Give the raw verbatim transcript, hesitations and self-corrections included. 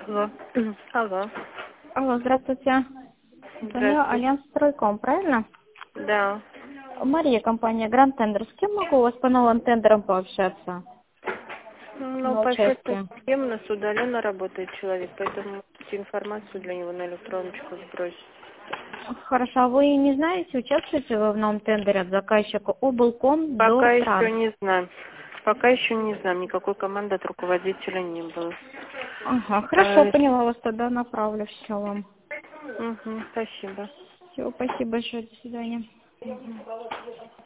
Алло. Алло. Алло, здравствуйте. Звоню Здравствуйте. Альянс Стройком, правильно? Да. Мария, компания Гранд Тендер. С кем могу у вас по новым тендерам пообщаться? Ну, На по счету, участие. у нас удаленно работает человек, поэтому можете информацию для него на электроночку сбросить. Хорошо, а вы не знаете, участвуете вы в новом тендере от заказчика облком Пока еще Дортранс? не знаю. Пока еще не знаю. Никакой команды от руководителя не было. Ага, хорошо, Э, поняла вас, тогда направлю все вам. Угу, спасибо. Все, спасибо большое, до свидания. Мгм.